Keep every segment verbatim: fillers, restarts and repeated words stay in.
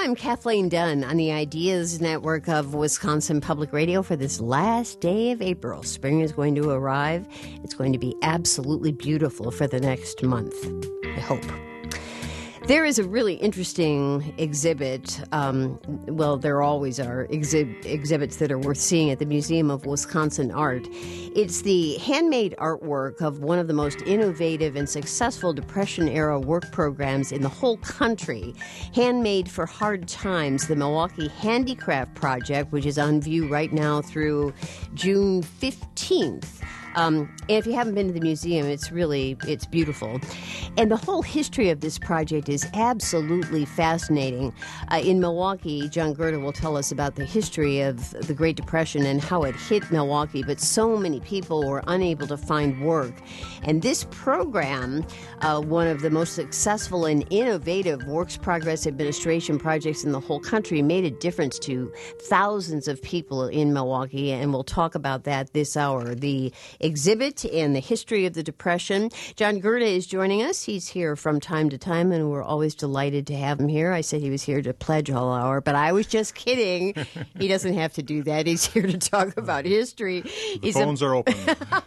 I'm Kathleen Dunn on the Ideas Network of Wisconsin Public Radio for this last day of April. Spring is going to arrive. It's going to be absolutely beautiful for the next month, I hope. There is a really interesting exhibit. Um, well, there always are exhi- exhibits that are worth seeing at the Museum of Wisconsin Art. It's the handmade artwork of one of the most innovative and successful Depression-era work programs in the whole country. Handmade for Hard Times, the Milwaukee Handicraft Project, which is on view right now through June fifteenth. Um, and if you haven't been to the museum, it's really, it's beautiful. And the whole history of this project is absolutely fascinating. Uh, in Milwaukee, John Gerda will tell us about the history of the Great Depression and how it hit Milwaukee, but so many people were unable to find work. And this program, uh, one of the most successful and innovative Works Progress Administration projects in the whole country, made a difference to thousands of people in Milwaukee, and we'll talk about that this hour. The exhibit and the history of the Depression. John Gerda is joining us. He's here from time to time, and we're always delighted to have him here. I said he was here to pledge all hour, but I was just kidding. He doesn't have to do that. He's here to talk about history. The He's phones a... are open.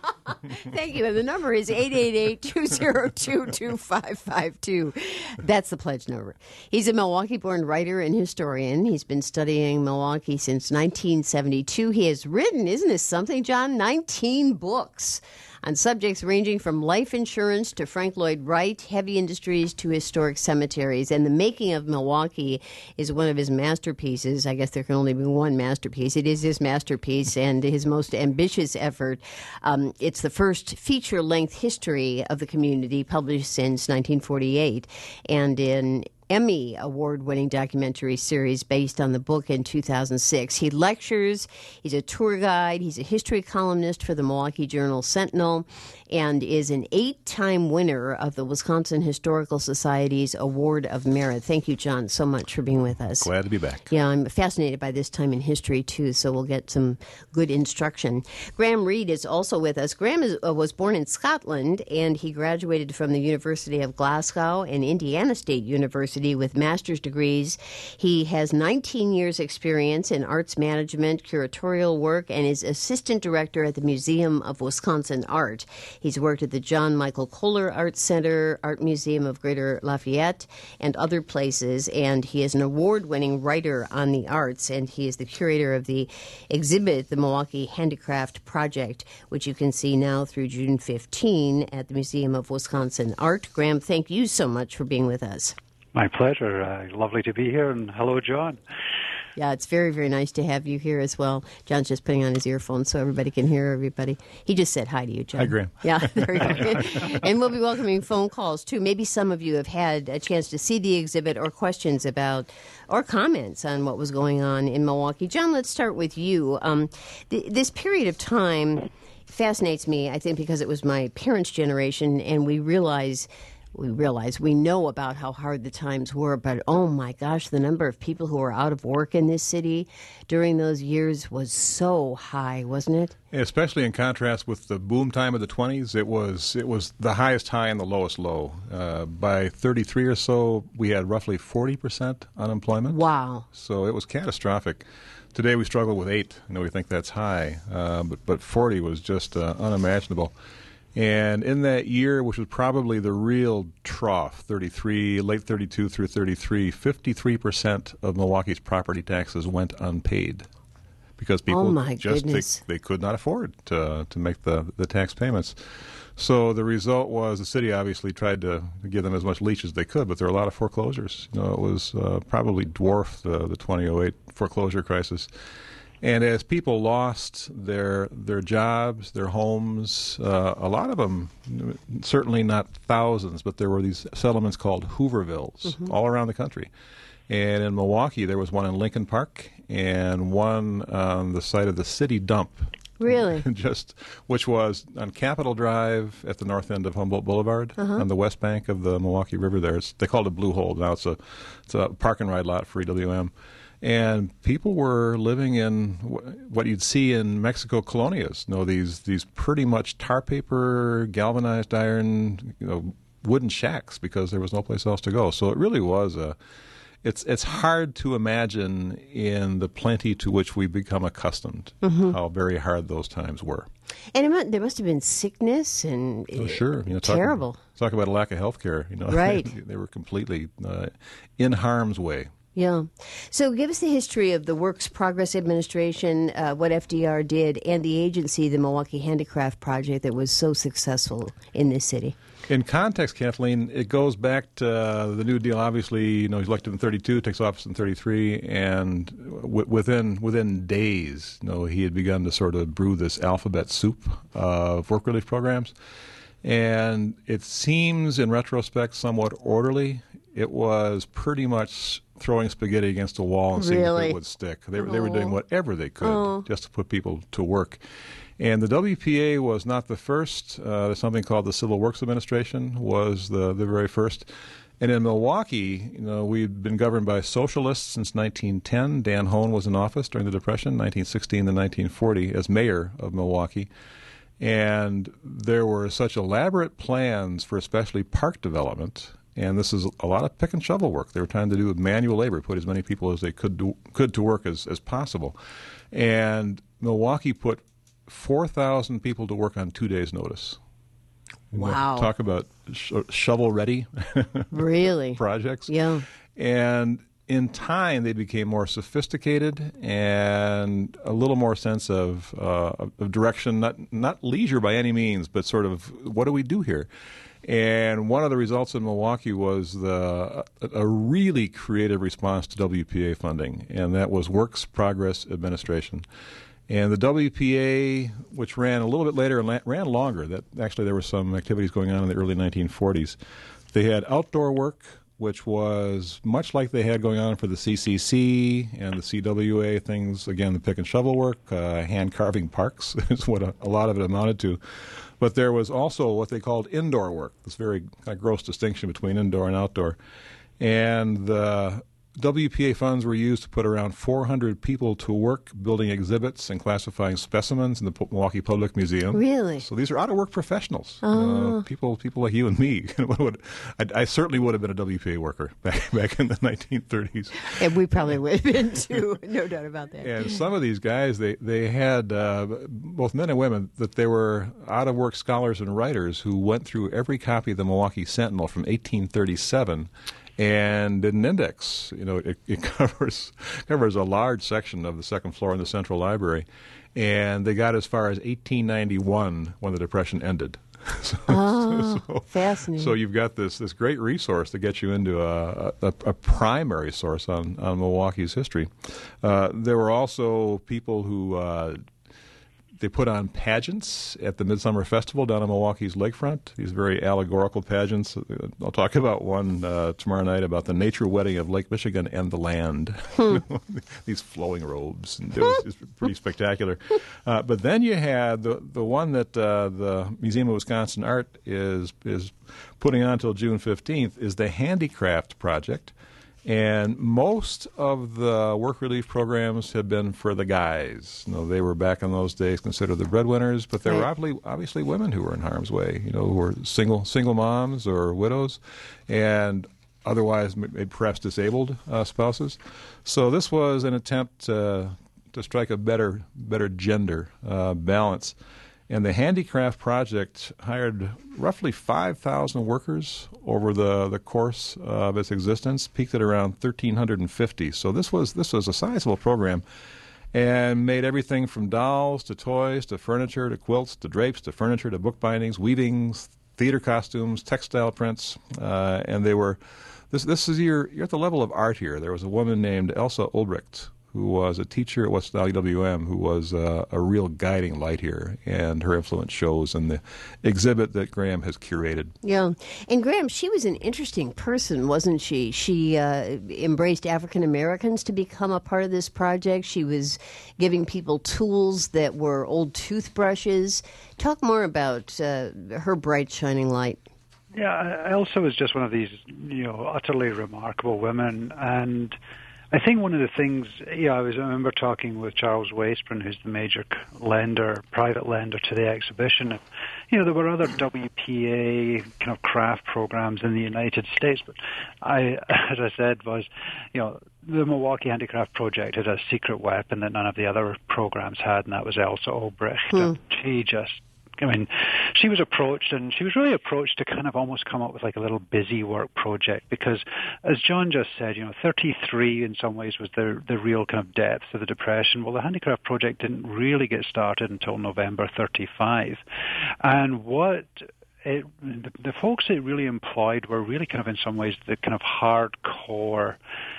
Thank you. And the number is eight eight eight, two oh two, two five five two. That's the pledge number. He's a Milwaukee-born writer and historian. He's been studying Milwaukee since nineteen seventy-two. He has written, isn't this something, John, nineteen books on subjects ranging from life insurance to Frank Lloyd Wright, heavy industries to historic cemeteries. And The Making of Milwaukee is one of his masterpieces. I guess there can only be one masterpiece. It is his masterpiece and his most ambitious effort. Um, it's the first feature-length history of the community published since nineteen forty-eight. And in Emmy award-winning documentary series based on the book in two thousand six. He lectures, he's a tour guide, he's a history columnist for the Milwaukee Journal-Sentinel, and is an eight-time winner of the Wisconsin Historical Society's Award of Merit. Thank you, John, so much for being with us. Glad to be back. Yeah, I'm fascinated by this time in history, too, so we'll get some good instruction. Graham Reed is also with us. Graham is, uh, was born in Scotland, and he graduated from the University of Glasgow and Indiana State University with master's degrees. He has nineteen years experience in arts management, curatorial work, and is assistant director at the Museum of Wisconsin Art. He's worked at the John Michael Kohler Art Center, Art Museum of Greater Lafayette, and other places, and he is an award-winning writer on the arts, and he is the curator of the exhibit, the Milwaukee Handicraft Project, which you can see now through June fifteenth at the Museum of Wisconsin Art. Graham, thank you so much for being with us. My pleasure. Uh, lovely to be here, and hello, John. Yeah, it's very, very nice to have you here as well. John's just putting on his earphones so everybody can hear everybody. He just said hi to you, John. Hi, Graham. Yeah, there we go. And we'll be welcoming phone calls, too. Maybe some of you have had a chance to see the exhibit or questions about or comments on what was going on in Milwaukee. John, let's start with you. Um, th- this period of time fascinates me, I think, because it was my parents' generation, and we realize... We realize, we know about how hard the times were, but oh my gosh, the number of people who were out of work in this city during those years was so high, wasn't it? Especially in contrast with the boom time of the twenties, it was it was the highest high and the lowest low. Uh, by thirty-three or so, we had roughly forty percent unemployment. Wow. So it was catastrophic. Today we struggle with eight. You know, we think that's high, uh, but, but forty was just uh, unimaginable. And in that year, which was probably the real trough, thirty-three, late thirty-two through thirty-three, fifty-three percent of Milwaukee's property taxes went unpaid because people oh my just goodness. they, they could not afford to to make the, the tax payments. So the result was the city obviously tried to give them as much leash as they could, but there were a lot of foreclosures. You know, it was uh, probably dwarfed the, the two thousand eight foreclosure crisis. And as people lost their their jobs, their homes, uh, a lot of them, certainly not thousands, but there were these settlements called Hoovervilles mm-hmm. all around the country. And in Milwaukee, there was one in Lincoln Park and one on the site of the city dump. Really? Just which was on Capitol Drive at the north end of Humboldt Boulevard uh-huh. on the west bank of the Milwaukee River there. It's, they called it Blue Hole. Now it's a, it's a park and ride lot for E W M. And people were living in what you'd see in Mexico colonias, you know, these these pretty much tar paper, galvanized iron, you know, wooden shacks because there was no place else to go. So it really was a it's it's hard to imagine in the plenty to which we've become accustomed mm-hmm. how very hard those times were. And it must, there must have been sickness and oh, sure. You know, talk, terrible. Talk about a lack of health care. You know, right. They were completely uh, in harm's way. Yeah. So give us the history of the Works Progress Administration, uh, what F D R did, and the agency, the Milwaukee Handicraft Project, that was so successful in this city. In context, Kathleen, it goes back to uh, the New Deal. Obviously, you know, he's elected in thirty-two, takes office in thirty-three, and w- within within days, you know, he had begun to sort of brew this alphabet soup of work relief programs. And it seems, in retrospect, somewhat orderly. It was pretty much throwing spaghetti against a wall and seeing really? if it would stick. They, oh. they were doing whatever they could oh. just to put people to work. And the W P A was not the first. Uh, there's something called the Civil Works Administration was the, the very first. And in Milwaukee, you know, we'd been governed by socialists since nineteen ten. Dan Hoan was in office during the Depression, nineteen sixteen to nineteen forty, as mayor of Milwaukee. And there were such elaborate plans for especially park development. And this is a lot of pick and shovel work. They were trying to do manual labor, put as many people as they could do, could to work as, as possible. And Milwaukee put four thousand people to work on two days' notice. Wow. Talk about sh- shovel-ready really? projects. Yeah. And in time, they became more sophisticated and a little more sense of, uh, of direction, not, not leisure by any means, but sort of what do we do here? And one of the results in Milwaukee was the, a, a really creative response to W P A funding, and that was Works Progress Administration. And the W P A, which ran a little bit later and la- ran longer, that actually there were some activities going on in the early nineteen forties. They had outdoor work, which was much like they had going on for the C C C and the C W A things. Again, the pick and shovel work, uh, hand carving parks is what a, a lot of it amounted to. But there was also what they called indoor work, this very kind of gross distinction between indoor and outdoor. And the W P A funds were used to put around four hundred people to work building exhibits and classifying specimens in the P- Milwaukee Public Museum. Really? So these are out-of-work professionals, oh. uh, people people like you and me. I, I certainly would have been a W P A worker back, back in the nineteen thirties. And we probably would have been, too. No doubt about that. And some of these guys, they, they had, uh, both men and women, that they were out-of-work scholars and writers who went through every copy of the Milwaukee Sentinel from eighteen thirty-seven and did an index. You know, it, it covers covers a large section of the second floor in the Central Library, and they got as far as eighteen ninety-one when the Depression ended. so, oh, so, fascinating. So you've got this this great resource to get you into a, a, a primary source on, on Milwaukee's history. Uh, there were also people who uh, they put on pageants at the Midsummer Festival down on Milwaukee's lakefront, these very allegorical pageants. I'll talk about one uh, tomorrow night about the nature wedding of Lake Michigan and the land. Hmm. These flowing robes. And it, was, it was pretty spectacular. Uh, but then you had the the one that uh, the Museum of Wisconsin Art is is putting on until June fifteenth is the Handicraft Project. And most of the work relief programs have been for the guys. You know, they were back in those days considered the breadwinners, but there were obviously, obviously women who were in harm's way, you know, who were single single moms or widows, and otherwise maybe perhaps disabled uh, spouses. So this was an attempt uh, to strike a better better gender uh, balance. And the Handicraft Project hired roughly five thousand workers over the, the course of its existence, peaked at around one thousand three hundred fifty. So this was this was a sizable program and made everything from dolls to toys to furniture to quilts to drapes to furniture to bookbindings, weavings, theater costumes, textile prints. Uh, and they were, this, this is your, you're at the level of art here. There was a woman named Elsa Ulbricht, who was a teacher at West Valley W M, who was uh, a real guiding light here, and her influence shows in the exhibit that Graham has curated. Yeah, and Graham, she was an interesting person, wasn't she? She uh, embraced African Americans to become a part of this project. She was giving people tools that were old toothbrushes. Talk more about uh, her bright, shining light. Yeah, Elsa was just one of these, you know, utterly remarkable women, and I think one of the things, yeah, I was I remember talking with Charles Waisbrun, who's the major lender, private lender to the exhibition. And, you know, there were other W P A kind of craft programs in the United States, but I, as I said, was, you know, the Milwaukee Handicraft Project had a secret weapon that none of the other programs had, and that was Elsa Obrecht. Hmm. And she just, I mean, she was approached, and she was really approached to kind of almost come up with like a little busy work project, because, as John just said, you know, thirty-three in some ways was the the real kind of depth of the Depression. Well, the Handicraft Project didn't really get started until November thirty-five, and what it, the, the folks it really employed were really kind of in some ways the kind of hardcore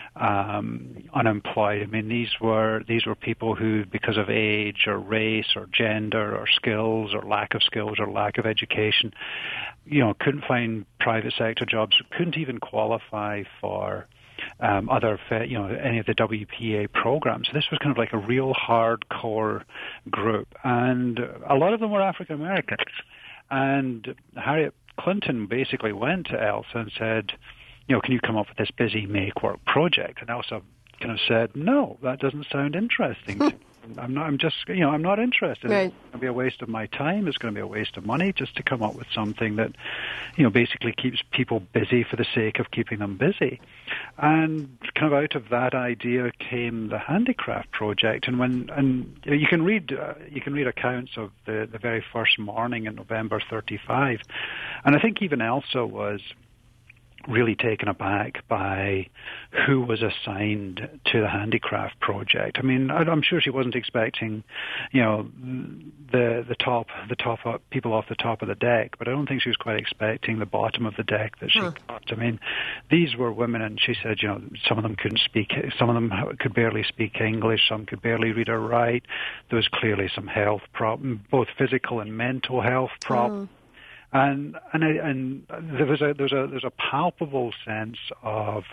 Um, unemployed. I mean, these were these were people who, because of age or race or gender or skills or lack of skills or lack of education, you know, couldn't find private sector jobs, couldn't even qualify for um, other, you know, any of the W P A programs. This was kind of like a real hardcore group, and a lot of them were African Americans. And Harriet Clinton basically went to Elsa and said, you know, can you come up with this busy make work project? And Elsa kind of said, no, that doesn't sound interesting to me. I'm not, I'm just, you know, I'm not interested. Right. It's going to be a waste of my time. It's going to be a waste of money just to come up with something that, you know, basically keeps people busy for the sake of keeping them busy. And kind of out of that idea came the Handicraft Project. And when, and you know, you can read, uh, you can read accounts of the, the very first morning in November thirty-five. And I think even Elsa was really taken aback by who was assigned to the Handicraft Project. I mean, I'm sure she wasn't expecting, you know, the the top the top up, people off the top of the deck, but I don't think she was quite expecting the bottom of the deck that she huh. got. I mean, these were women, and she said, you know, some of them couldn't speak, some of them could barely speak English, some could barely read or write. There was clearly some health problems, both physical and mental health problems. Oh. And and I, and there was a there's a there's a palpable sense of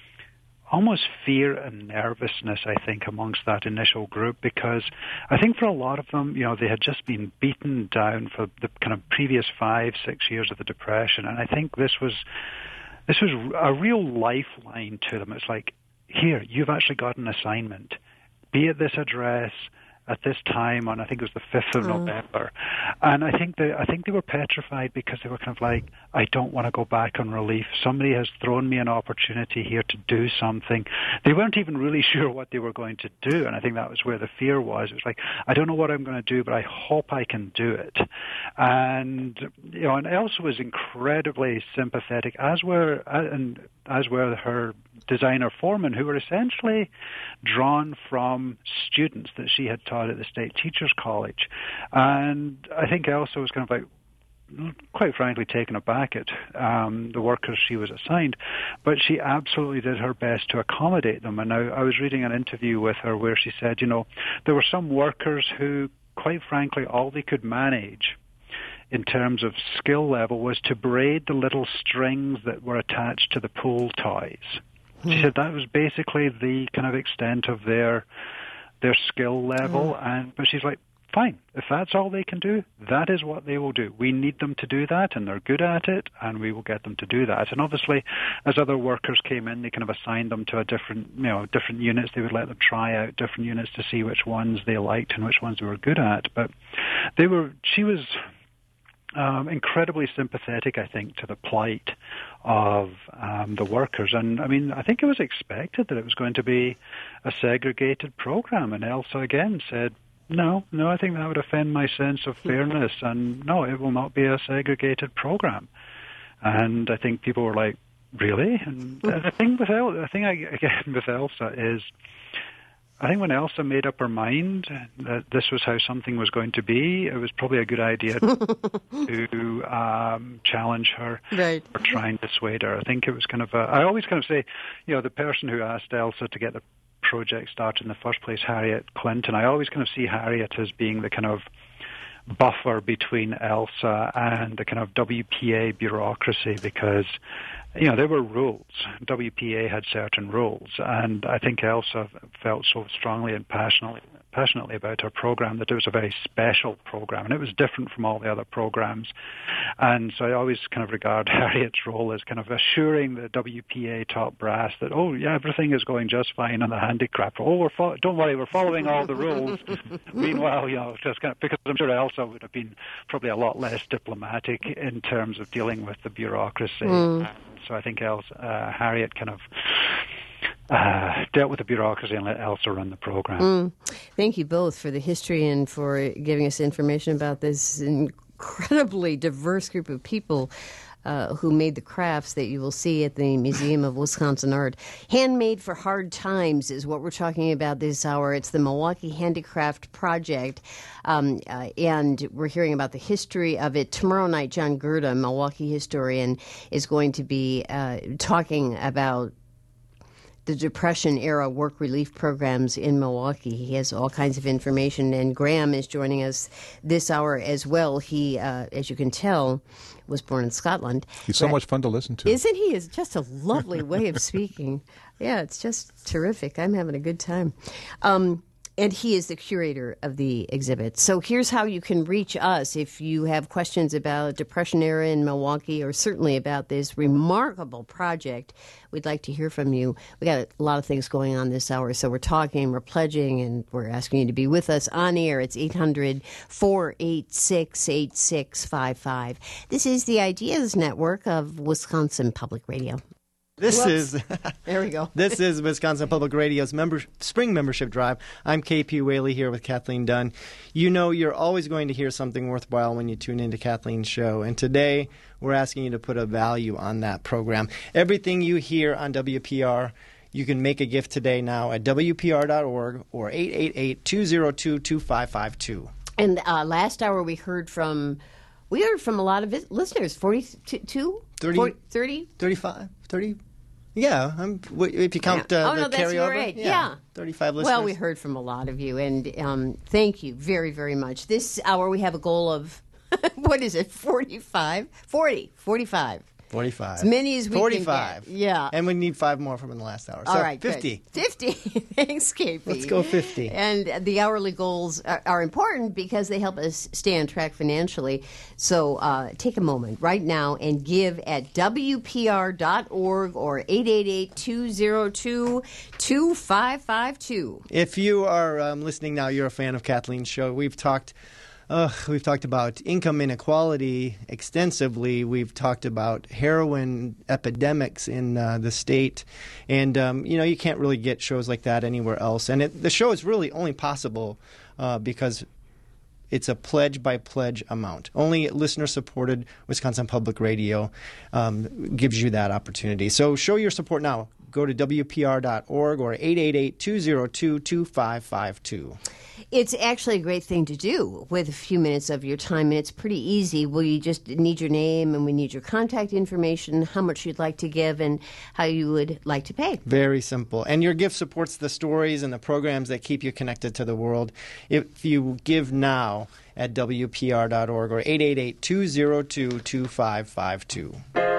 almost fear and nervousness, I think, amongst that initial group, because I think for a lot of them, you know, they had just been beaten down for the kind of previous five, six years of the Depression, and I think this was this was a real lifeline to them. It's like, here, you've actually got an assignment. Be at this address at this time on, I think it was the fifth of mm. November. And I think they I think they were petrified, because they were kind of like, I don't want to go back on relief. Somebody has thrown me an opportunity here to do something. They weren't even really sure what they were going to do, and I think that was where the fear was. It was like, I don't know what I'm going to do, but I hope I can do it. And, you know, and Elsa was incredibly sympathetic, as were, and as were her designer foremen, who were essentially drawn from students that she had taught at the State Teachers College. And I think Elsa was kind of like, quite frankly, taken aback at um, the workers she was assigned, but she absolutely did her best to accommodate them. And I, I was reading an interview with her where she said, you know, there were some workers who, quite frankly, all they could manage in terms of skill level was to braid the little strings that were attached to the pool toys. Hmm. She said that was basically the kind of extent of their their skill level. Hmm. And but she's like, fine, if that's all they can do, that is what they will do. We need them to do that, and they're good at it, and we will get them to do that. And obviously, as other workers came in, they kind of assigned them to a different, you know, different units. They would let them try out different units to see which ones they liked and which ones they were good at. But they were, she was Um, incredibly sympathetic, I think, to the plight of um, the workers. And, I mean, I think it was expected that it was going to be a segregated program. And Elsa, again, said, no, no, I think that would offend my sense of fairness. And, no, it will not be a segregated program. And I think people were like, really? And the thing with El- the thing I, again with Elsa is, I think when Elsa made up her mind that this was how something was going to be, it was probably a good idea to um, challenge her right. or try and dissuade her. I think it was kind of a, I always kind of say, you know, the person who asked Elsa to get the project started in the first place, Harriet Clinton, I always kind of see Harriet as being the kind of buffer between Elsa and the kind of W P A bureaucracy, because, you know, there were rules. W P A had certain rules, and I think Elsa felt so strongly and passionately passionately about our program that it was a very special program, and it was different from all the other programs. And so I always kind of regard Harriet's role as kind of assuring the W P A top brass that, oh, yeah, everything is going just fine on the handicraft. Oh, we're fo- don't worry, we're following all the rules. Meanwhile, you know, just kind of, because I'm sure Elsa would have been probably a lot less diplomatic in terms of dealing with the bureaucracy. Mm. So I think Elsa, uh, Harriet kind of uh, dealt with the bureaucracy and let Elsa run the program. Mm. Thank you both for the history and for giving us information about this incredibly diverse group of people uh, who made the crafts that you will see at the Museum of Wisconsin Art. Handmade for Hard Times is what we're talking about this hour. It's the Milwaukee Handicraft Project, um, uh, and we're hearing about the history of it. Tomorrow night, John Gerda, Milwaukee historian, is going to be uh, talking about the Depression-era work relief programs in Milwaukee. He has all kinds of information, and Graham is joining us this hour as well. He, uh, as you can tell, was born in Scotland. He's so much fun to listen to. Isn't he? It's just a lovely way of speaking. Yeah, it's just terrific. I'm having a good time. Um, And he is the curator of the exhibit. So here's how you can reach us if you have questions about Depression era in Milwaukee, or certainly about this remarkable project. We'd like to hear from you. We got a lot of things going on this hour, so we're talking, we're pledging, and we're asking you to be with us on air. It's eight hundred, four eight six, eight six five five. This is the Ideas Network of Wisconsin Public Radio. This Whoops. is there we go. This is Wisconsin Public Radio's member, spring membership drive. I'm K P Whaley here with Kathleen Dunn. You know you're always going to hear something worthwhile when you tune into Kathleen's show, and today we're asking you to put a value on that program. Everything you hear on W P R, you can make a gift today now at W P R dot org or eight eight eight, two zero two, two five five two. And uh, last hour we heard from we heard from a lot of vis- listeners. Forty-two, thirty, forty, thirty, thirty-five, thirty. Yeah, I'm, if you count uh, oh, the no, that's carryover. Right. Yeah, yeah, thirty-five listeners. Well, we heard from a lot of you, and um, thank you very, very much. This hour we have a goal of what is it? Forty-five, forty, forty-five. Forty-five. As many as we Forty-five. can get. Yeah. And we need five more from the last hour. So all right, fifty. Good. Fifty. Thanks, K P. Let's go fifty. And the hourly goals are, are important because they help us stay on track financially. So uh, take a moment right now and give at W P R dot org or eight eight eight, two zero two, two five five two. If you are um, listening now, you're a fan of Kathleen's show. We've talked Uh, we've talked about income inequality extensively. We've talked about heroin epidemics in uh, the state. And, um, you know, you can't really get shows like that anywhere else. And it, the show is really only possible uh, because it's a pledge-by-pledge amount. Only listener-supported Wisconsin Public Radio um, gives you that opportunity. So show your support now. Go to W P R dot org or eight eight eight, two zero two, two five five two. It's actually a great thing to do with a few minutes of your time, and it's pretty easy. We just need your name, and we need your contact information, how much you'd like to give, and how you would like to pay. Very simple. And your gift supports the stories and the programs that keep you connected to the world. If you give now at W P R dot org or eight eight eight, two zero two, two five five two.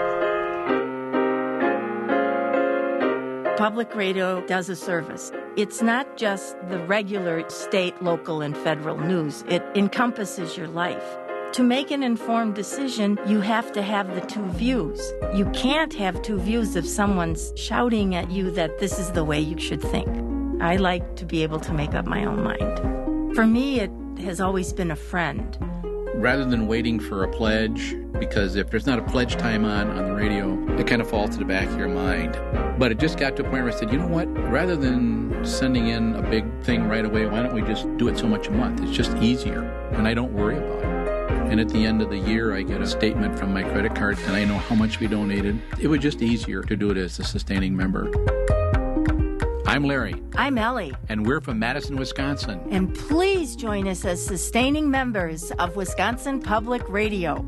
Public radio does a service. It's not just the regular state, local, and federal news. It encompasses your life. To make an informed decision, you have to have the two views. You can't have two views if someone's shouting at you that this is the way you should think. I like to be able to make up my own mind. For me, it has always been a friend. Rather than waiting for a pledge, because if there's not a pledge time on on the radio, it kind of falls to the back of your mind. But it just got to a point where I said, you know what, rather than sending in a big thing right away, why don't we just do it so much a month? It's just easier, and I don't worry about it. And at the end of the year, I get a statement from my credit card, and I know how much we donated. It was just easier to do it as a sustaining member. I'm Larry. I'm Ellie. And we're from Madison, Wisconsin. And please join us as sustaining members of Wisconsin Public Radio.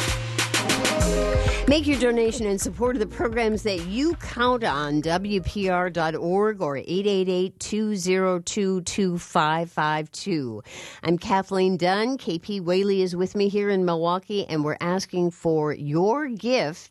Make your donation in support of the programs that you count on. W P R dot org or eight eight eight, two zero two, two five five two. I'm Kathleen Dunn. K P Whaley is with me here in Milwaukee, and we're asking for your gift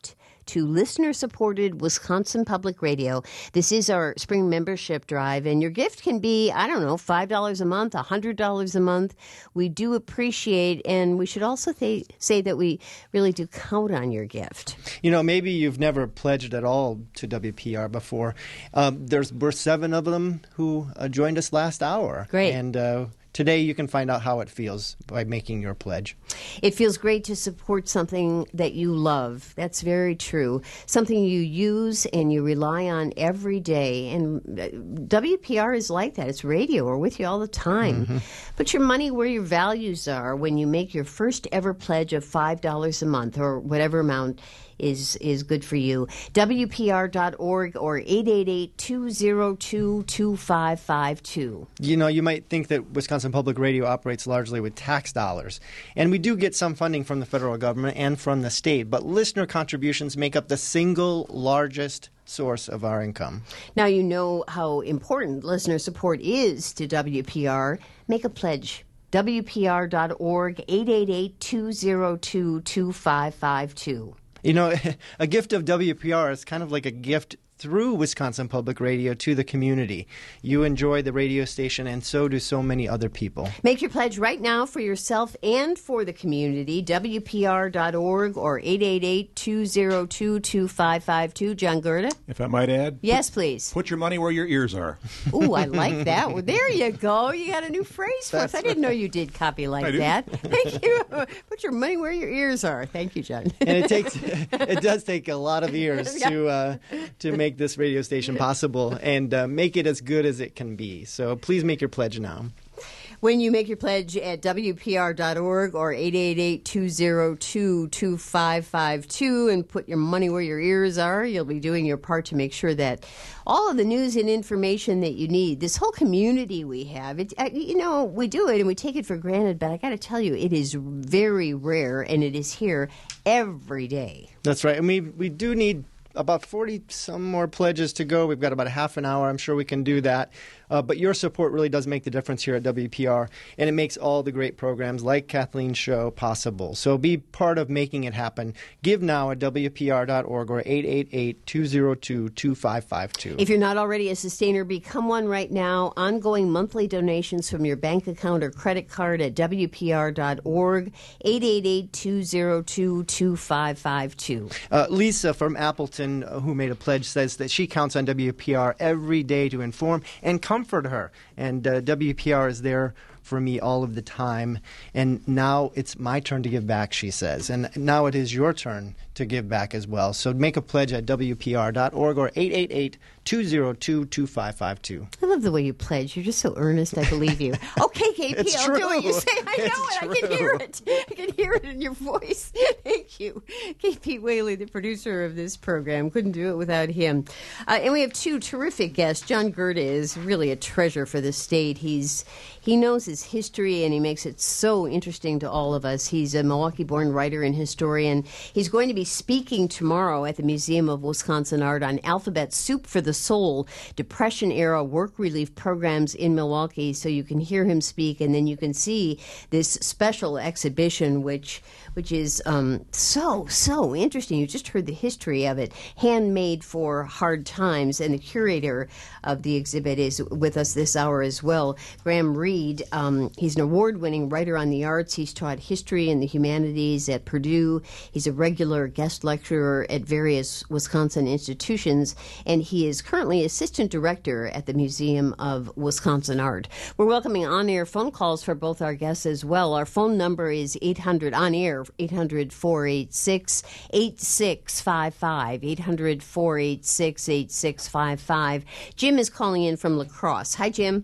to listener-supported Wisconsin Public Radio. This is our spring membership drive, and your gift can be, I don't know, five dollars a month, one hundred dollars a month. We do appreciate, and we should also th- say that we really do count on your gift. You know, maybe you've never pledged at all to W P R before. Um, there's we're seven of them who uh, joined us last hour. Great. And uh, today you can find out how it feels by making your pledge. It feels great to support something that you love. That's very true. Something you use and you rely on every day. And W P R is like that. It's radio. We're with you all the time. Mm-hmm. Put your money where your values are when you make your first ever pledge of five dollars a month or whatever amount is is good for you. W P R dot org or eight eight eight, two zero two, two five five two. You know, you might think that Wisconsin Public Radio operates largely with tax dollars. And we do get some funding from the federal government and from the state, but listener contributions make up the single largest source of our income. Now you know how important listener support is to W P R. Make a pledge. W P R dot org, eight eight eight, two zero two, two five five two. You know, a gift of W P R is kind of like a gift through Wisconsin Public Radio to the community. You enjoy the radio station, and so do so many other people. Make your pledge right now for yourself and for the community. W P R dot org or eight eight eight, two zero two, two five five two. John Gerda? If I might add? Yes, put, please. Put your money where your ears are. Ooh, I like that. Well, there you go. You got a new phrase for us. I didn't know you did copy like I do. that. Thank you. Put your money where your ears are. Thank you, John. And it takes it does take a lot of ears to uh, to make this radio station possible and uh, make it as good as it can be. So please make your pledge now. When you make your pledge at W P R dot org or eight eight eight, two zero two, two five five two and put your money where your ears are, you'll be doing your part to make sure that all of the news and information that you need, this whole community we have, it, you know, we do it and we take it for granted, but I got to tell you, it is very rare and it is here every day. That's right. And we, we do need about forty some more pledges to go. We've got about a half an hour. I'm sure we can do that. Uh, but your support really does make the difference here at W P R, and it makes all the great programs like Kathleen's show possible. So be part of making it happen. Give now at W P R dot org or eight eight eight, two zero two, two five five two. If you're not already a sustainer, become one right now. Ongoing monthly donations from your bank account or credit card at W P R dot org, eight eight eight, two zero two, two five five two. Uh, Lisa from Appleton, uh, who made a pledge, says that she counts on W P R every day to inform and comfort her. And uh, W P R is there for me all of the time. And now it's my turn to give back, she says. And now it is your turn to give back as well. So make a pledge at W P R dot org or eight eight eight, two zero two, two five five two. I love the way you pledge. You're just so earnest. I believe you. Okay, K P, It's I'll true. do what you say. I know It's it. I can true. hear it. I can hear it in your voice. Thank you. K P Whaley, the producer of this program. Couldn't do it without him. Uh, and we have two terrific guests. John Gerda is really a treasure for the state. He's He knows his history, and he makes it so interesting to all of us. He's a Milwaukee-born writer and historian. He's going to be speaking tomorrow at the Museum of Wisconsin Art on Alphabet Soup for the Soul, Depression-era work relief programs in Milwaukee, so you can hear him speak, and then you can see this special exhibition, which which is um, so, so interesting. You just heard the history of it, handmade for hard times, and the curator of the exhibit is with us this hour as well, Graham Reed. Um, he's an award-winning writer on the arts. He's taught history and the humanities at Purdue. He's a regular guest lecturer at various Wisconsin institutions, and he is currently assistant director at the Museum of Wisconsin Art. We're welcoming on-air phone calls for both our guests as well. Our phone number is eight hundred on-air, eight hundred, four eight six, eight six five five, eight hundred, four eight six, eight six five five. Jim is calling in from La Crosse. Hi, Jim.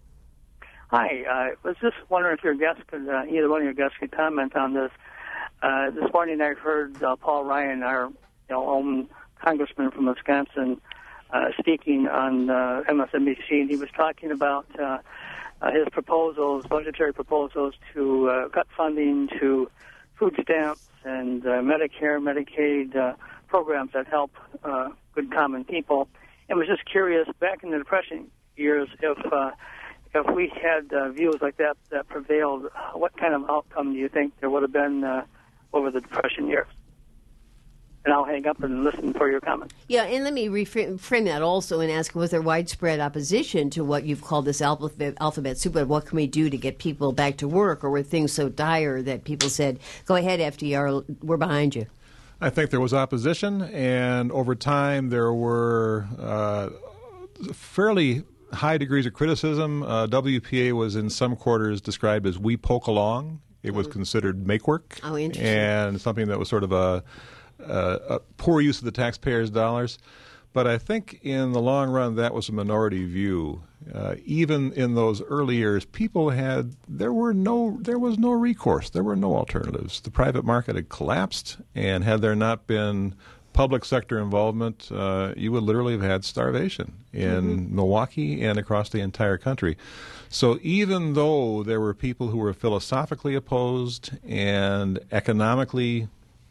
Hi. I uh, was just wondering if your guest could, uh, either one of your guests could comment on this. Uh, this morning I heard uh, Paul Ryan, our you know, own congressman from Wisconsin, uh, speaking on uh, M S N B C, and he was talking about uh, uh, his proposals, budgetary proposals to uh, cut funding to food stamps and uh, Medicare, Medicaid uh, programs that help uh, good common people. And was just curious, back in the Depression years, if uh, if we had uh, views like that that prevailed, what kind of outcome do you think there would have been uh, over the Depression years? and I'll hang up and listen for your comments. Yeah, and let me reframe that also and ask, was there widespread opposition to what you've called this alphabet, alphabet soup? What can we do to get people back to work? Or were things so dire that people said, go ahead, F D R, we're behind you? I think there was opposition, and over time there were uh, fairly high degrees of criticism. Uh, W P A was in some quarters described as we poke along. It was mm. considered make work. Oh, interesting. And something that was sort of a Uh, a poor use of the taxpayers' dollars. But I think in the long run that was a minority view. Uh, even in those early years, people had there were no there was no recourse. There were no alternatives. The private market had collapsed, and had there not been public sector involvement, uh, you would literally have had starvation in mm-hmm. Milwaukee and across the entire country. So even though there were people who were philosophically opposed and economically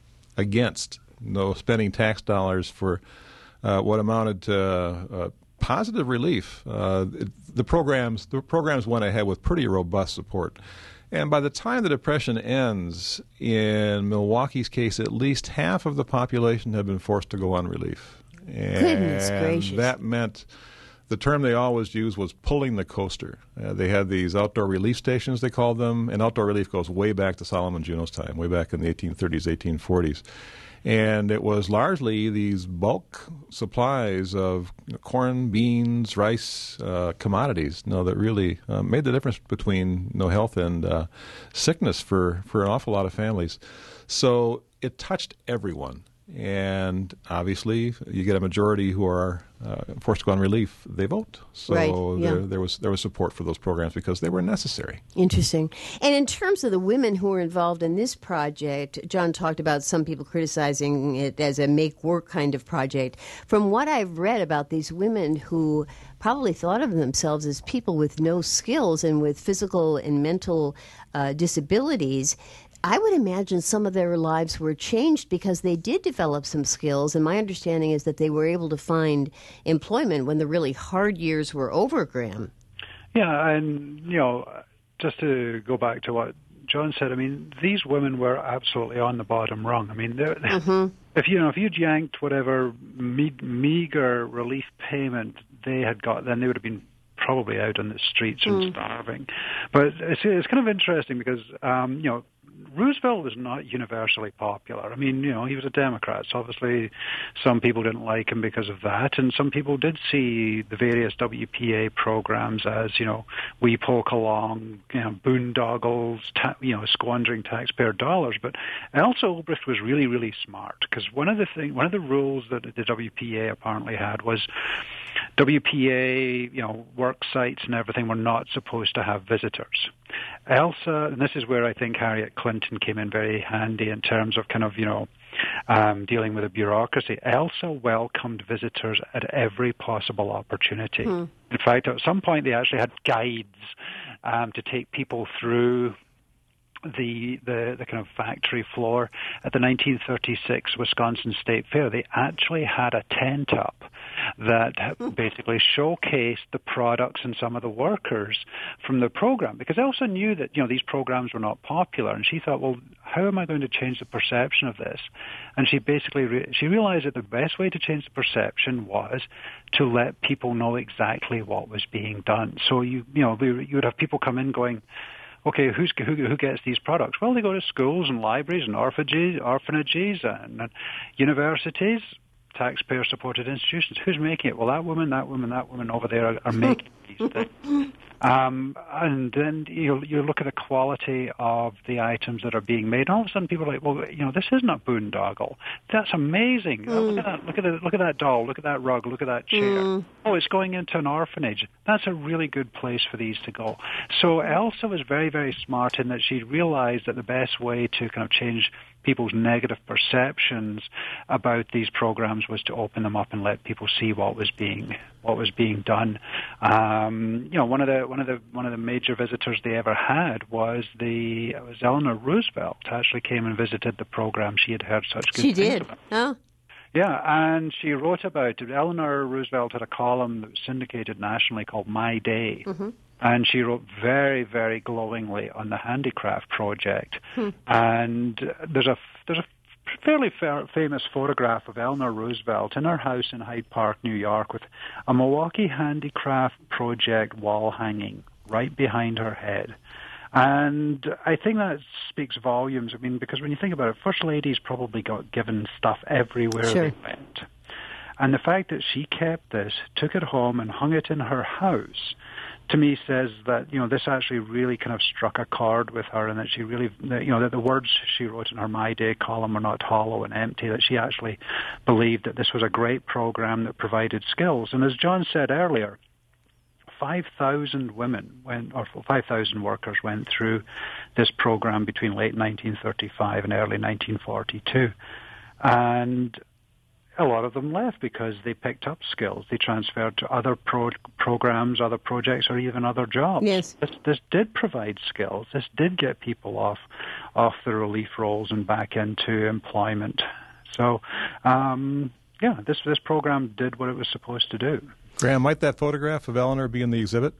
against you know, spending tax dollars for uh, what amounted to uh, positive relief. Uh, it, the programs the programs went ahead with pretty robust support. And by the time the Depression ends, in Milwaukee's case, at least half of the population had been forced to go on relief. And Goodness gracious. That meant the term they always used was pulling the coaster. Uh, they had these outdoor relief stations, they called them, and outdoor relief goes way back to Solomon Juneau's time, way back in the eighteen thirties, eighteen forties. And it was largely these bulk supplies of you know, corn, beans, rice, uh, commodities you know, that really uh, made the difference between you know, health and uh, sickness for, for an awful lot of families. So it touched everyone. And obviously, you get a majority who are uh, forced to go on relief, they vote. So right, yeah. there, there was there was support for those programs because they were necessary. Interesting. And in terms of the women who were involved in this project, John talked about some people criticizing it as a make-work kind of project. From what I've read about these women who probably thought of themselves as people with no skills and with physical and mental uh, disabilities, I would imagine some of their lives were changed because they did develop some skills, and my understanding is that they were able to find employment when the really hard years were over, Graham. Yeah, and, you know, just to go back to what John said, I mean, these women were absolutely on the bottom rung. I mean, mm-hmm. if you know, if you'd yanked whatever me- meager relief payment they had got, then they would have been probably out on the streets and mm. starving. But it's, it's kind of interesting because, um, you know, Roosevelt was not universally popular. I mean, you know, he was a Democrat, so obviously some people didn't like him because of that, and some people did see the various W P A programs as, you know, we poke along, you know, boondoggles, ta- you know, squandering taxpayer dollars. But Elsa Ulbricht was really, really smart, because one of the thing, one of the rules that the W P A apparently had was W P A, you know, work sites and everything were not supposed to have visitors. Elsa, and this is where I think Harriet Clinton came in very handy in terms of kind of, you know, um, dealing with the bureaucracy. Elsa welcomed visitors at every possible opportunity. Hmm. In fact, at some point they actually had guides um, to take people through the, the the kind of factory floor. At the nineteen thirty-six Wisconsin State Fair, they actually had a tent up that basically showcased the products and some of the workers from the program, because Elsa knew that, you know, these programs were not popular, and she thought, well, how am I going to change the perception of this? And she basically re- she realized that the best way to change the perception was to let people know exactly what was being done. So you you know you would have people come in going, okay, who's, who, who gets these products? Well, they go to schools and libraries and orphanages, orphanages and, and universities, taxpayer-supported institutions. Who's making it? Well, that woman, that woman, that woman over there are, are making these things. Um, and then you you look at the quality of the items that are being made, and all of a sudden people are like, well, you know, this isn't a boondoggle. That's amazing. Mm. Oh, look at that! Look at the, look at that doll. Look at that rug. Look at that chair. Mm. Oh, it's going into an orphanage. That's a really good place for these to go. So Elsa was very, very smart in that she realized that the best way to kind of change people's negative perceptions about these programs was to open them up and let people see what was being what was being done. Um, you know, one of the one of the one of the major visitors they ever had was the it was Eleanor Roosevelt. Actually, came and visited the program. She had heard such good she things did. about. Oh. Yeah, and she wrote about it. Eleanor Roosevelt had a column that was syndicated nationally called My Day. Mm-hmm. And she wrote very, very glowingly on the Handicraft Project. Hmm. And there's a there's a fairly fa- famous photograph of Eleanor Roosevelt in her house in Hyde Park, New York, with a Milwaukee Handicraft Project wall hanging right behind her head. And I think that speaks volumes. I mean, because when you think about it, First Ladies probably got given stuff everywhere Sure. they went. And the fact that she kept this, took it home and hung it in her house, to me says that, you know, this actually really kind of struck a chord with her, and that she really, that, you know, that the words she wrote in her My Day column were not hollow and empty, that she actually believed that this was a great program that provided skills. And as John said earlier, five thousand women went, or five thousand workers went through this program between late nineteen thirty-five and early nineteen forty-two. And a lot of them left because they picked up skills. They transferred to other pro- programs, other projects, or even other jobs. Yes. This, this did provide skills. This did get people off, off the relief rolls and back into employment. So, um, yeah, this, this program did what it was supposed to do. Graham, might that photograph of Eleanor be in the exhibit?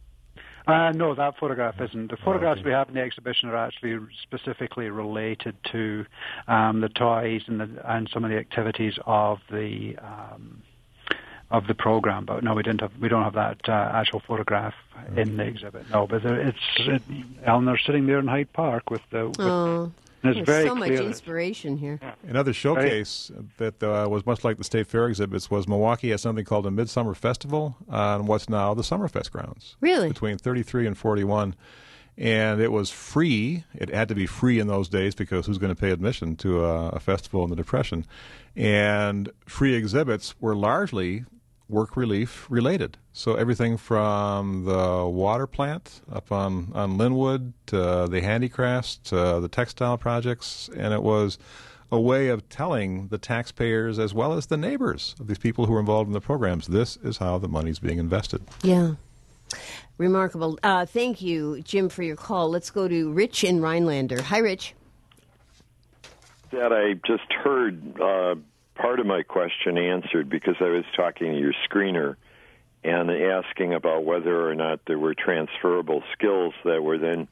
Uh, no, that photograph isn't. The photographs okay. we have in the exhibition are actually specifically related to um, the toys and the, and some of the activities of the um, of the program. But no, we didn't have. We don't have that uh, actual photograph okay. in the exhibit. No, but there, it's it, Eleanor sitting there in Hyde Park with the. With, Oh. and it's There's very so much clear inspiration here. Another showcase that uh, was much like the State Fair exhibits was Milwaukee has something called a Midsummer Festival on what's now the Summerfest grounds. Really? Between thirty-three and forty-one. And it was free. It had to be free in those days because who's going to pay admission to a, a festival in the Depression? And free exhibits were largely work relief related. So everything from the water plant up on, on Linwood to the handicrafts to the textile projects. And it was a way of telling the taxpayers as well as the neighbors of these people who were involved in the programs, this is how the money's being invested. Yeah. Remarkable. Uh, thank you, Jim, for your call. Let's go to Rich in Rhinelander. Hi, Rich. That I just heard uh, part of my question answered because I was talking to your screener and asking about whether or not there were transferable skills that were then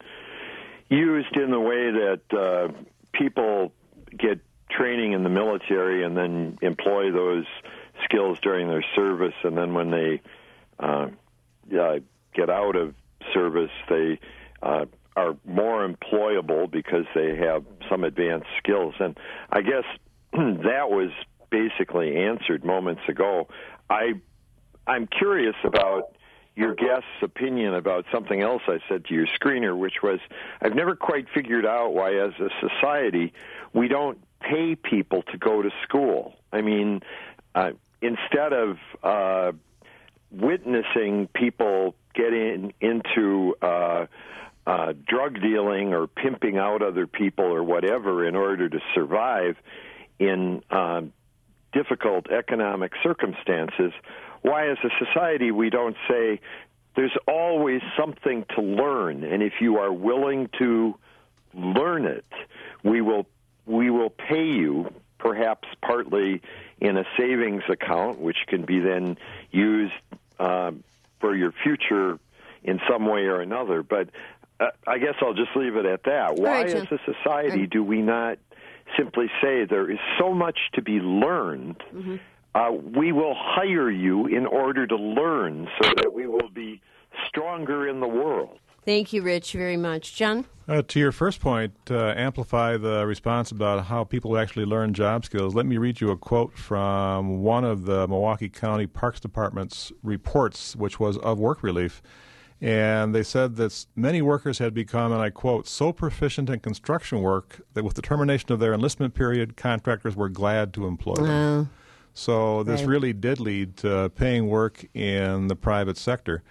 used in the way that uh, people get training in the military and then employ those skills during their service, and then when they uh, uh, get out of service, they uh, are more employable because they have some advanced skills. And I guess that was basically answered moments ago. I, I'm curious about your guest's opinion about something else I said to your screener, which was I've never quite figured out why, as a society, we don't pay people to go to school. I mean, uh, instead of uh, witnessing people getting into uh, uh, drug dealing or pimping out other people or whatever in order to survive in uh, difficult economic circumstances, why as a society we don't say there's always something to learn, and if you are willing to learn it, we will we will pay you, perhaps partly in a savings account, which can be then used uh, for your future in some way or another. But uh, I guess I'll just leave it at that. Why, right, as a society, do we not simply say there is so much to be learned? Mm-hmm. Uh, we will hire you in order to learn so that we will be stronger in the world. Thank you, Rich, very much. John? Uh, to your first point, uh, amplify the response about how people actually learn job skills. Let me read you a quote from one of the Milwaukee County Parks Department's reports, which was of work relief. And they said that many workers had become, and I quote, so proficient in construction work that with the termination of their enlistment period, contractors were glad to employ them. Wow. So this right. really did lead to paying work in the private sector.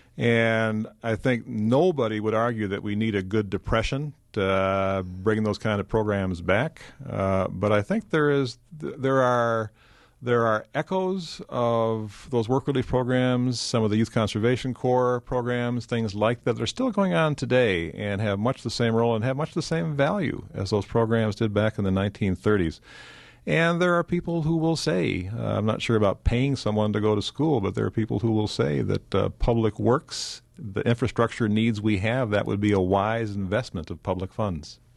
And I think nobody would argue that we need a good depression to uh, bring those kind of programs back. Uh, but I think there is there are there are echoes of those work relief programs, some of the Youth Conservation Corps programs, things like that. They're still going on today and have much the same role and have much the same value as those programs did back in the nineteen thirties. And there are people who will say, uh, I'm not sure about paying someone to go to school, but there are people who will say that uh, public works, the infrastructure needs we have, that would be a wise investment of public funds.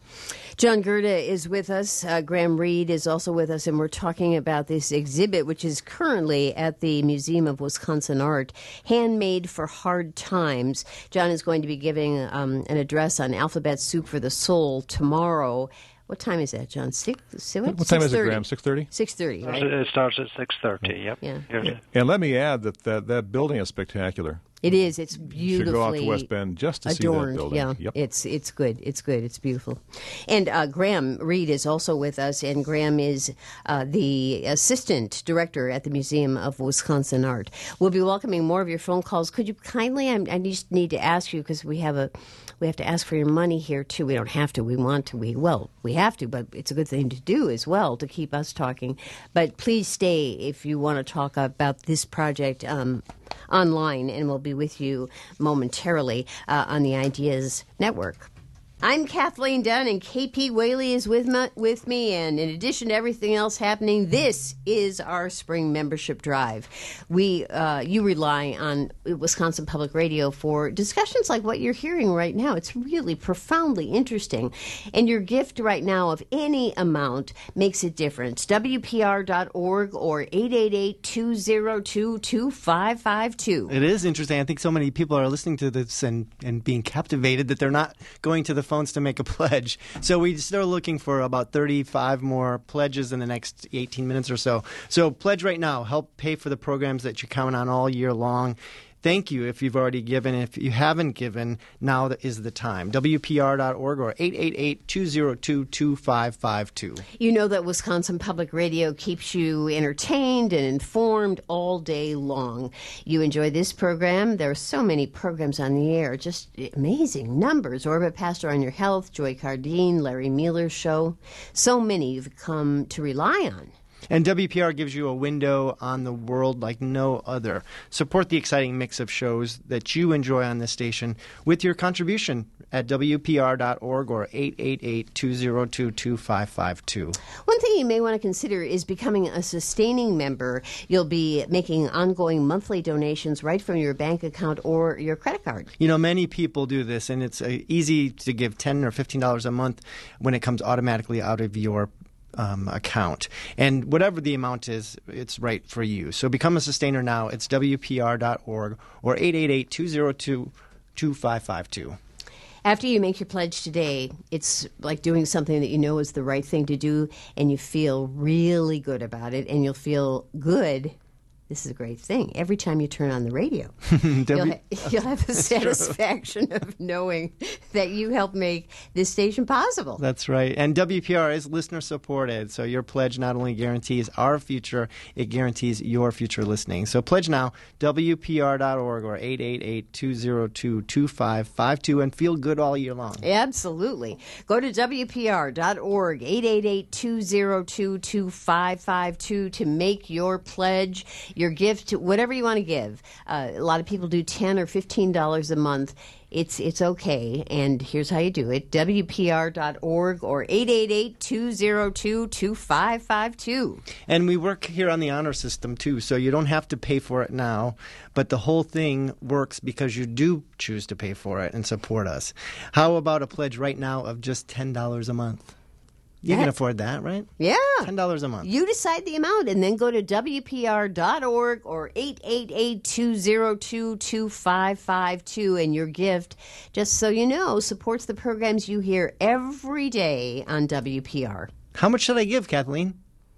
John Gerda is with us. Uh, Graham Reed is also with us, and we're talking about this exhibit, which is currently at the Museum of Wisconsin Art, Handmade for Hard Times. John is going to be giving um, an address on Alphabet Soup for the Soul tomorrow. What time is that, John? Six. What, what time is it, Graham? Six thirty. Six thirty. Right? It starts at six thirty. Yep. Yeah. yeah. And let me add that that, that building is spectacular. It is. It's beautifully You should go out to West Bend just to adorned. see that building. Yeah, yep. it's it's good. It's good. It's beautiful. And uh, Graham Reed is also with us, and Graham is uh, the assistant director at the Museum of Wisconsin Art. We'll be welcoming more of your phone calls. Could you kindly? I, I just need to ask you because we have a we have to ask for your money here too. We don't have to. We want to. We well, we have to, but it's a good thing to do as well to keep us talking. But please stay if you want to talk about this project. Um, online, and we'll be with you momentarily uh, on the Ideas Network. I'm Kathleen Dunn, and K P Whaley is with me, with me, and in addition to everything else happening, this is our spring membership drive. We, uh, you rely on Wisconsin Public Radio for discussions like what you're hearing right now. It's really profoundly interesting, and your gift right now of any amount makes a difference. W P R dot org or eight eight eight, two zero two, two five five two. It is interesting. I think so many people are listening to this and, and being captivated that they're not going to the phones to make a pledge. So we still looking for about thirty-five more pledges in the next eighteen minutes or so. So pledge right now. Help pay for the programs that you count on all year long. Thank you if you've already given. If you haven't given, now is the time. W P R dot org or eight eight eight, two zero two, two five five two. You know that Wisconsin Public Radio keeps you entertained and informed all day long. You enjoy this program. There are so many programs on the air, just amazing numbers. Orbit Pastor on Your Health, Joy Cardine, Larry Mueller's show. So many you've come to rely on. And W P R gives you a window on the world like no other. Support the exciting mix of shows that you enjoy on this station with your contribution at W P R dot org or eight eight eight, two zero two, two five five two. One thing you may want to consider is becoming a sustaining member. You'll be making ongoing monthly donations right from your bank account or your credit card. You know, many people do this, and it's uh, easy to give ten dollars or fifteen dollars a month when it comes automatically out of your Um, account. And whatever the amount is, it's right for you. So become a sustainer now. It's W P R dot org or eight eight eight, two zero two, two five five two. After you make your pledge today, it's like doing something that you know is the right thing to do, and you feel really good about it, and you'll feel good. This is a great thing. Every time you turn on the radio, you'll, ha- you'll have the satisfaction of knowing that you helped make this station possible. That's right. And W P R is listener supported, so your pledge not only guarantees our future, it guarantees your future listening. So pledge now, W P R dot org or eight eight eight, two zero two, two five five two, and feel good all year long. Absolutely. Go to W P R dot org, eight eight eight, two zero two, two five five two to make your pledge. Your gift, whatever you want to give. Uh, a lot of people do ten dollars or fifteen dollars a month. It's it's okay, and here's how you do it. W P R dot org or eight eight eight, two zero two, two five five two. And we work here on the honor system, too, so you don't have to pay for it now, but the whole thing works because you do choose to pay for it and support us. How about a pledge right now of just ten dollars a month? You can afford that, right? Yeah. ten dollars a month. You decide the amount and then go to W P R dot org or eight eight eight, two zero two, two five five two, and your gift, just so you know, supports the programs you hear every day on W P R. How much should I give, Kathleen?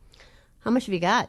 How much have you got?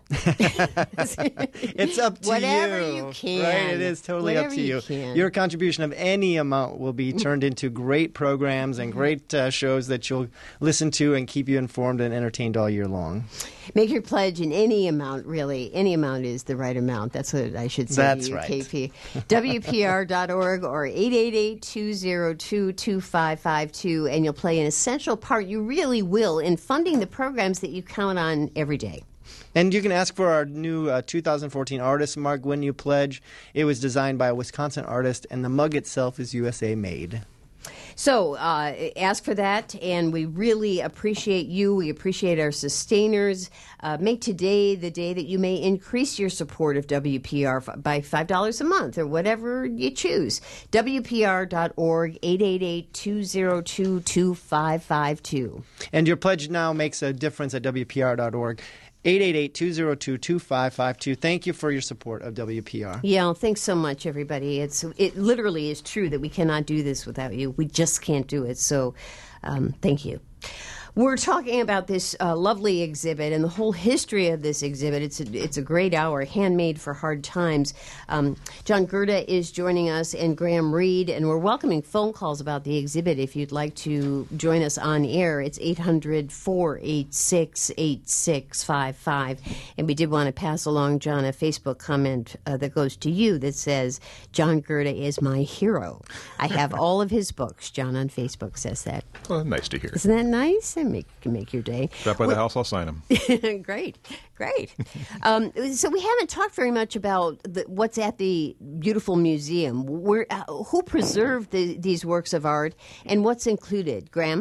It's up to Whatever you. you can. Right, it is totally Whatever up to you. you can. Your contribution of any amount will be turned into great programs and great uh, shows that you'll listen to and keep you informed and entertained all year long. Make your pledge in any amount, really. Any amount is the right amount. That's what I should say That's to you, right. K P. W P R dot org or eight eight eight, two zero two, two five five two, and you'll play an essential part, you really will, in funding the programs that you count on every day. And you can ask for our new uh, two thousand fourteen Artist Mug when you pledge. It was designed by a Wisconsin artist, and the mug itself is U S A made. So uh, ask for that, and we really appreciate you. We appreciate our sustainers. Uh, make today the day that you may increase your support of W P R by five dollars a month or whatever you choose. W P R dot org, eight eight eight, two zero two, two five five two. And your pledge now makes a difference at W P R dot org. eight eight eight, two zero two, two five five two. Thank you for your support of W P R. Yeah, thanks so much, everybody. It's It literally is true that we cannot do this without you. We just can't do it. So um, thank you. We're talking about this uh, lovely exhibit and the whole history of this exhibit. It's a, it's a great hour, Handmade for Hard Times. Um, John Gerda is joining us and Graham Reed, and we're welcoming phone calls about the exhibit if you'd like to join us on air. It's eight hundred, four eight six, eight six five five. And we did want to pass along, John, a Facebook comment uh, that goes to you that says, John Gerda is my hero. I have all of his books. John on Facebook says that. Well, nice to hear. Isn't that nice? Make make your day. Stop by the house, I'll sign them. Great, great. um, so we haven't talked very much about the, what's at the beautiful museum. Where, uh, who preserved the, these works of art, and what's included, Graham?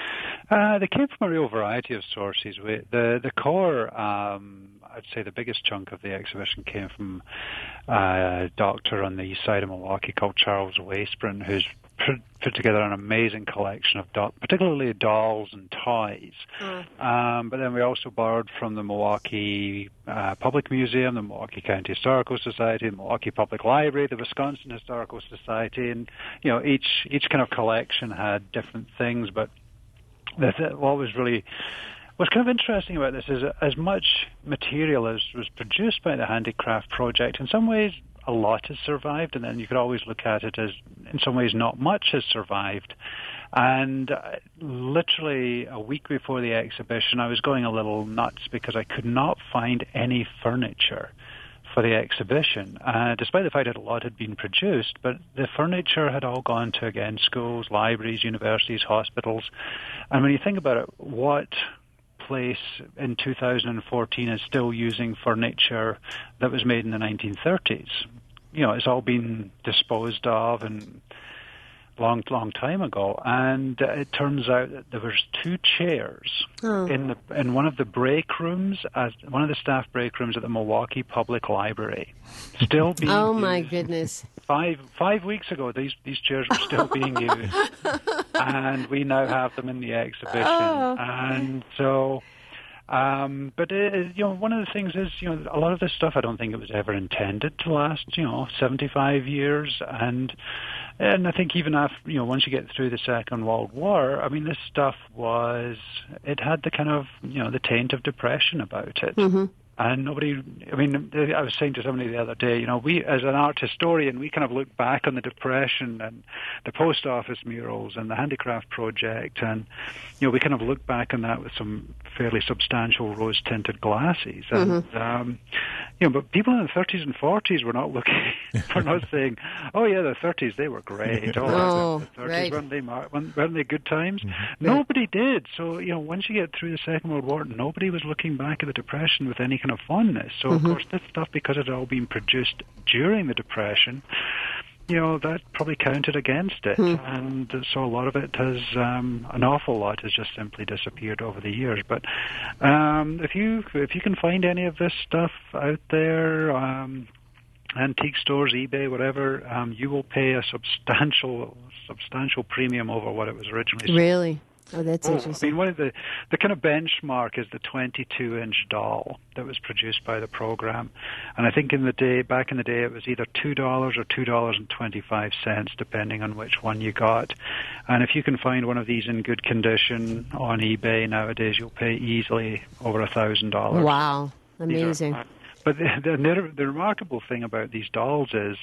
Uh, they came from a real variety of sources. We, the the core, um, I'd say, the biggest chunk of the exhibition came from uh, a doctor on the east side of Milwaukee called Charles Waceburn, who's put, put together an amazing collection of, do- particularly dolls and toys. Mm. Um, but then we also borrowed from the Milwaukee uh, Public Museum, the Milwaukee County Historical Society, the Milwaukee Public Library, the Wisconsin Historical Society, and you know each each kind of collection had different things. But the th- what was really What's kind of interesting about this is as much material as was produced by the Handicraft Project, in some ways a lot has survived, and then you could always look at it as in some ways not much has survived. And uh, literally a week before the exhibition, I was going a little nuts because I could not find any furniture for the exhibition, uh, despite the fact that a lot had been produced. But the furniture had all gone to, again, schools, libraries, universities, hospitals. And when you think about it, what place in two thousand fourteen is still using furniture that was made in the nineteen thirties? You know, it's all been disposed of and long, long time ago. And uh, it turns out that there was two chairs oh. in the in one of the break rooms, at one of the staff break rooms at the Milwaukee Public Library, still being oh used. My goodness! Five five weeks ago, these these chairs were still being used, and we now have them in the exhibition. Oh. And so. Um, but it, you know, one of the things is, you know, a lot of this stuff I don't think it was ever intended to last, you know, seventy-five years, and and I think even after, you know, once you get through the Second World War, I mean, this stuff was, it had the kind of, you know, the taint of depression about it. Mm-hmm. And nobody, I mean, I was saying to somebody the other day, you know, we, as an art historian, we kind of look back on the Depression and the post office murals and the Handicraft Project, and, you know, we kind of look back on that with some fairly substantial rose-tinted glasses. And, mm-hmm. um, you know, but people in the thirties and forties were not looking, were not saying, oh, yeah, the thirties, they were great. Oh, oh the thirties, right. weren't they, weren't they good times? Mm-hmm. Nobody did. So, you know, once you get through the Second World War, nobody was looking back at the Depression with any kind of fondness. So, mm-hmm. of course, this stuff, because it had all been produced during the Depression, you know, that probably counted against it. Mm. And so a lot of it has, um, an awful lot has just simply disappeared over the years. But um, if you if you can find any of this stuff out there, um, antique stores, eBay, whatever, um, you will pay a substantial substantial premium over what it was originally sold. Really? Oh, that's oh, interesting. I mean, one of the the kind of benchmark is the twenty-two inch doll that was produced by the program, and I think in the day back in the day it was either two dollars or two dollars and twenty-five cents, depending on which one you got. And if you can find one of these in good condition on eBay nowadays, you'll pay easily over a thousand dollars. Wow, amazing. Are, But the, the, the remarkable thing about these dolls is,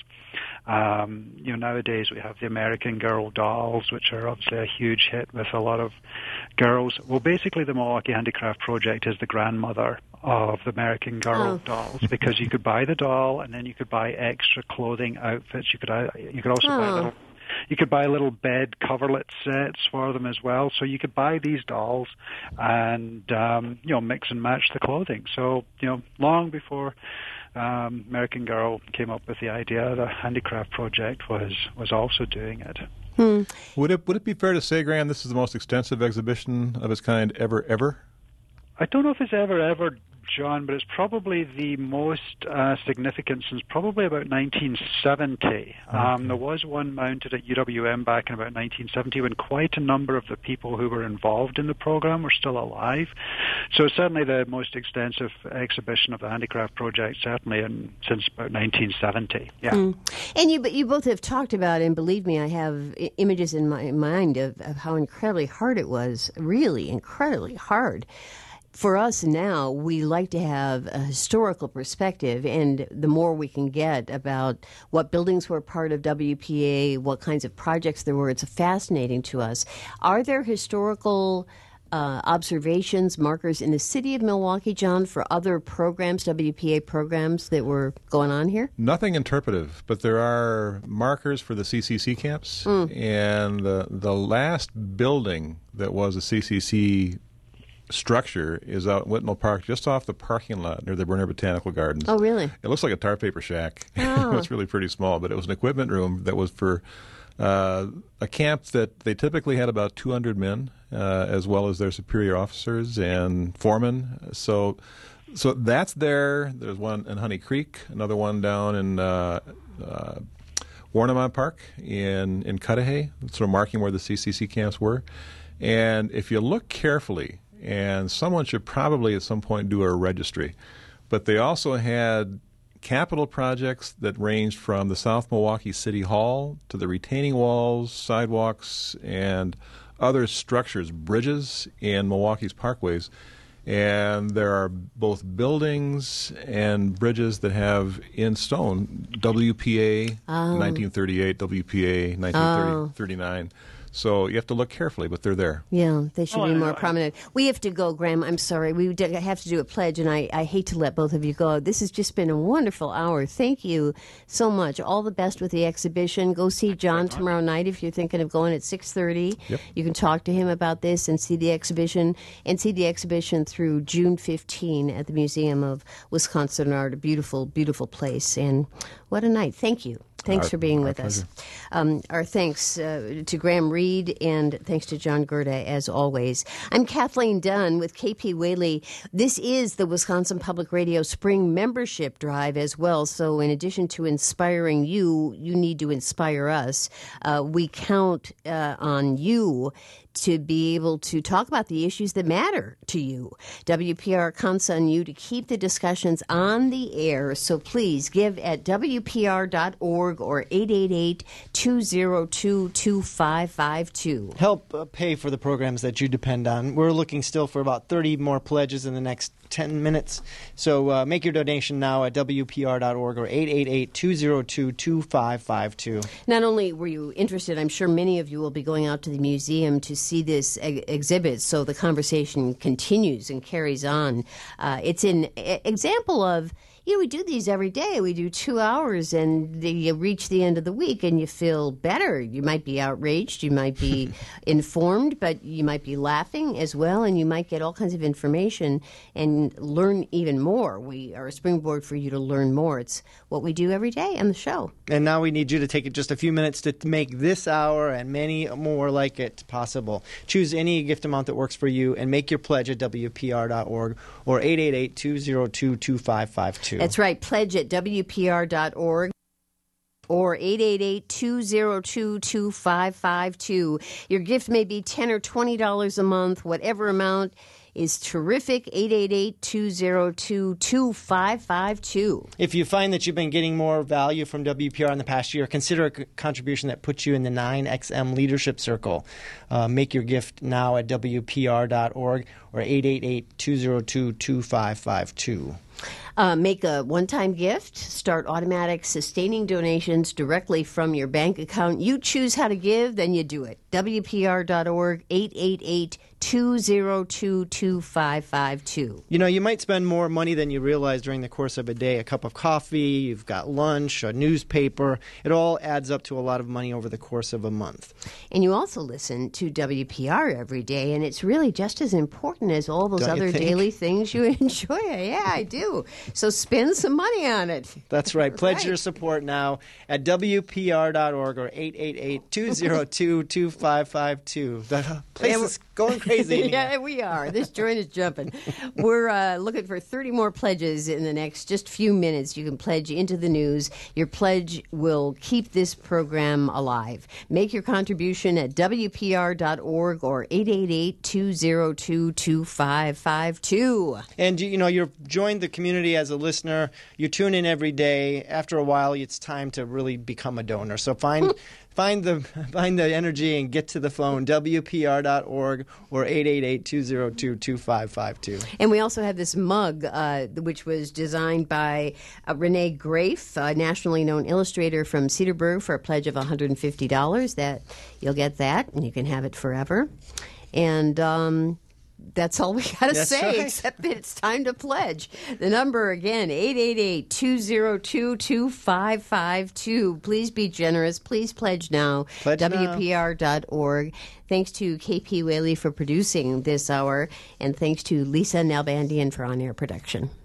um, you know, nowadays we have the American Girl dolls, which are obviously a huge hit with a lot of girls. Well, basically the Milwaukee Handicraft Project is the grandmother of the American Girl oh. dolls, because you could buy the doll and then you could buy extra clothing, outfits. You could you could also oh. buy little. You could buy little bed coverlet sets for them as well. So you could buy these dolls and, um, you know, mix and match the clothing. So, you know, long before um, American Girl came up with the idea, the Handicraft Project was, was also doing it. Hmm. Would it would it be fair to say, Graham, this is the most extensive exhibition of its kind ever, ever? I don't know if it's ever, ever, John, but it's probably the most uh, significant since probably about nineteen seventy. Okay. Um, there was one mounted at U W M back in about nineteen seventy when quite a number of the people who were involved in the program were still alive. So certainly the most extensive exhibition of the Handicraft Project, certainly in, since about nineteen seventy. Yeah. Mm. And you, but you both have talked about, and believe me, I have I- images in my mind of, of how incredibly hard it was, really incredibly hard. For us now, we like to have a historical perspective, and the more we can get about what buildings were part of W P A, what kinds of projects there were, it's fascinating to us. Are there historical uh, observations, markers in the city of Milwaukee, John, for other programs, W P A programs that were going on here? Nothing interpretive, but there are markers for the C C C camps, mm. and the, the last building that was a C C C structure is out in Whitnell Park, just off the parking lot near the Brenner Botanical Gardens. Oh, really? It looks like a tar paper shack. Oh. It's really pretty small, but it was an equipment room that was for uh, a camp that they typically had about two hundred men, uh, as well as their superior officers and foremen. So, so that's there. There's one in Honey Creek, another one down in uh, uh, Warnemont Park in in Cudahy, sort of marking where the C C C camps were. And if you look carefully, and someone should probably at some point do a registry. But they also had capital projects that ranged from the South Milwaukee City Hall to the retaining walls, sidewalks, and other structures, bridges in Milwaukee's parkways. And there are both buildings and bridges that have in stone W P A oh. nineteen thirty-eight, W P A nineteen thirty-nine. Oh. So you have to look carefully, but they're there. Yeah, they should oh, be more I, prominent. We have to go, Graham. I'm sorry. We have to do a pledge, and I, I hate to let both of you go. This has just been a wonderful hour. Thank you so much. All the best with the exhibition. Go see John tomorrow night if you're thinking of going at six thirty. Yep. You can talk to him about this and see the exhibition, and see the exhibition through June fifteenth at the Museum of Wisconsin Art. A beautiful, beautiful place. And what a night. Thank you. Thanks our, for being with pleasure. us. Um, our thanks uh, to Graham Reed, and thanks to John Gerda, as always. I'm Kathleen Dunn with K P Whaley. This is the Wisconsin Public Radio Spring Membership Drive as well. So in addition to inspiring you, you need to inspire us. Uh, we count uh, on you to be able to talk about the issues that matter to you. W P R counts on you to keep the discussions on the air, so please give at W P R dot org or eight eight eight, two oh two, two five five two. Help uh, pay for the programs that you depend on. We're looking still for about thirty more pledges in the next ten minutes, so uh, make your donation now at W P R dot org or eight eight eight, two oh two, two five five two. Not only were you interested, I'm sure many of you will be going out to the museum to see this ex- exhibit, so the conversation continues and carries on. Uh, it's an e- example of, you know, we do these every day. We do two hours, and the, you reach the end of the week, and you feel better. You might be outraged, you might be informed, but you might be laughing as well, and you might get all kinds of information and learn even more. We are a springboard for you to learn more. It's what we do every day on the show. And now we need you to take just a few minutes to make this hour and many more like it possible. Choose any gift amount that works for you and make your pledge at W P R dot org or eight eight eight, two oh two, two five five two. That's right. Pledge at W P R dot org or eight eight eight, two oh two, two five five two. Your gift may be ten dollars or twenty dollars a month. Whatever amount is terrific. eight eight eight, two oh two, two five five two. If you find that you've been getting more value from W P R in the past year, consider a c- contribution that puts you in the nine X M Leadership Circle. Uh, make your gift now at W P R dot org or eight eight eight, two oh two, two five five two. Uh, make a one-time gift. Start automatic sustaining donations directly from your bank account. You choose how to give, then you do it. W P R dot org, eight eight eight, two zero two, two five five two. You know, you might spend more money than you realize during the course of a day. A cup of coffee, you've got lunch, a newspaper. It all adds up to a lot of money over the course of a month. And you also listen to W P R every day, and it's really just as important as all those Don't you other think? daily things you enjoy. Yeah, I do. So spend some money on it. That's right. Pledge Right. your support now at W P R dot org or eight eight eight, two zero two, two five five two. The place Yeah, is going crazy in here. Yeah, we are. This joint is jumping. We're uh, looking for thirty more pledges in the next just few minutes. You can pledge into the news. Your pledge will keep this program alive. Make your contribution at W P R dot org or eight eight eight, two zero two, two five five two. And, you know, you've joined the community as a listener. You tune in every day. After a while, it's time to really become a donor. So find find the find the energy and get to the phone, W P R dot org or eight eight eight, two zero two, two five five two. And we also have this mug, uh, which was designed by uh, Renee Grafe, a nationally known illustrator from Cedarburg, for a pledge of one hundred fifty dollars. That you'll get that, and you can have it forever. And um, that's all we got to That's say, right. except that it's time to pledge. The number again, eight eight eight, two zero two, two five five two. Please be generous. Please pledge now. Pledge now. W P R dot org. Thanks to K P Whaley for producing this hour, and thanks to Lisa Nalbandian for on-air production.